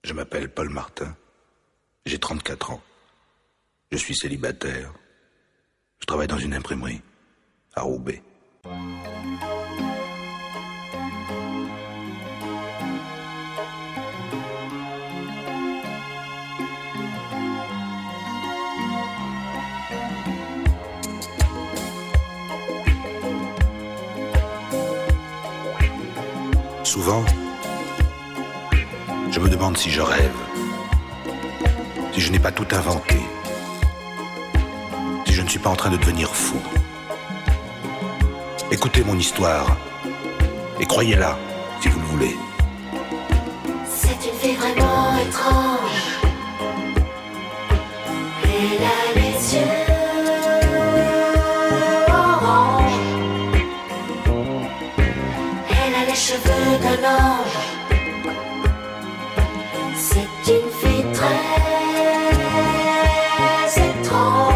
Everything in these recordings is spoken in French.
Je m'appelle Paul Martin. J'ai 34 ans. Je suis célibataire. Je travaille dans une imprimerie à Roubaix. Souvent, je me demande si je rêve, si je n'ai pas tout inventé, si je ne suis pas en train de devenir fou. Écoutez mon histoire et croyez-la si vous le voulez. C'est une fille vraiment étrange. Elle a les yeux orange. Elle a les cheveux d'un ange. C'est une fille très étrange.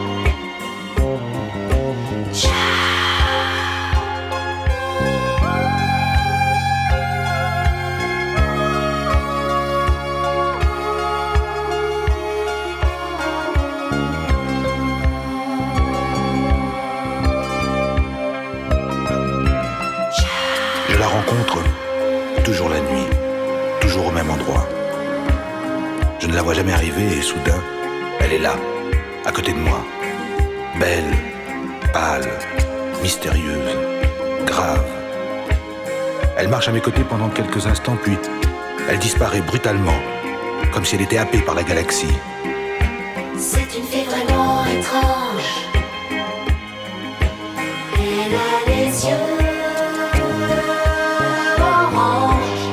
Je la rencontre toujours la nuit, toujours au même endroit. Je ne la vois jamais arriver et soudain, elle est là, à côté de moi. Belle, pâle, mystérieuse, grave. Elle marche à mes côtés pendant quelques instants, puis elle disparaît brutalement, comme si elle était happée par la galaxie. C'est une fille vraiment étrange. Elle a les yeux orange.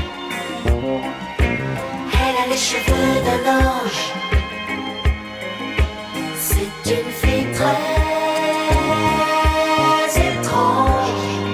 Elle a les cheveux d'un ange. C'est une fille très étrange.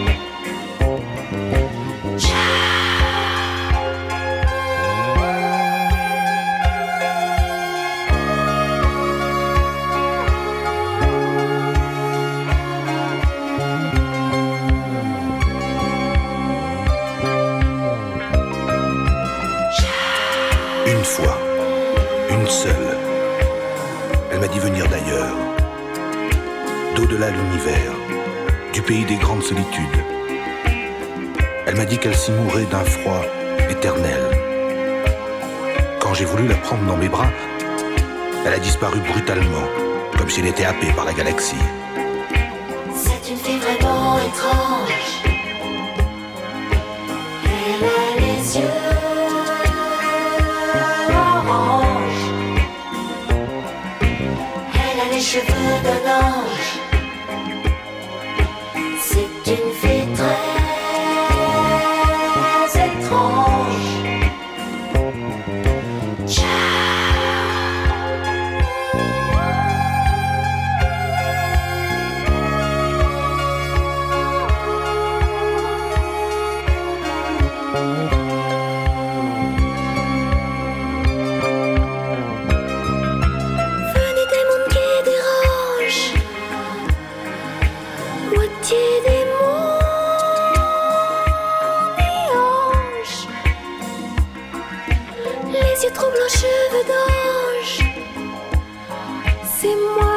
Une fois, une seule, elle m'a dit venir d'ailleurs, d'au-delà l'univers, du pays des grandes solitudes. Elle m'a dit qu'elle s'y mourait d'un froid éternel. Quand j'ai voulu la prendre dans mes bras, elle a disparu brutalement, comme si elle était happée par la galaxie. C'est une fille vraiment étrange. Elle a les yeux orange. Elle a les cheveux d'un ange. C'est une fille très étrange. Venez des mondes qui dérangent, moitié démon et ange. Les yeux troublants, cheveux d'ange. C'est moi